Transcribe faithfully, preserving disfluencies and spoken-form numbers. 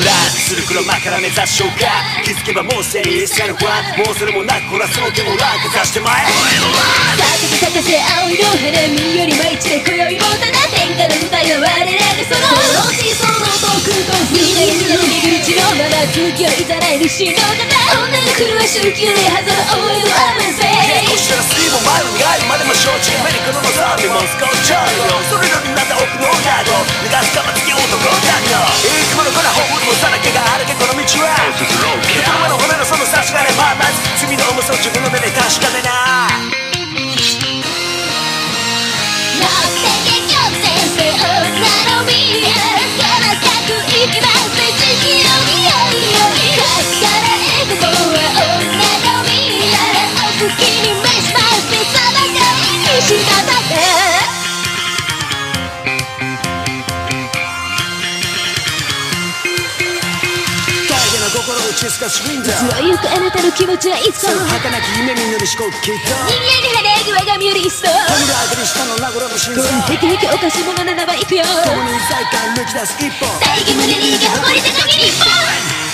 ランする黒幕から目指し消化気づけばもうすでにセルフワンもうそれもなくほらその手も楽さしてまえ咲かせ咲かせ青いの花見より舞い散れ今宵もただ天下の舞台は我らでその楽しその遠くとみんなに逃げる道のまま空気をいざないるしの方女が来るは周期でhazard always I'm safe そしたら水も前に愛までも承知アメリカの望みも少しちゃうよそれらになった奥のガード逃がすかまつき男だよいつものこらホームもさらけがあるけこの道は車の骨のその差し金ままず罪の重さを自分の目で確かめな心を打ち透かすウィンドウ強くあなたの気持ちはいつも儚き夢見ぬる思考きっと人間に跳ね具合が見より一層本来にしたの名残の心臓へきへきおかしものならば行くよ共に財感抜き出す一歩大義胸に息誇り高き日本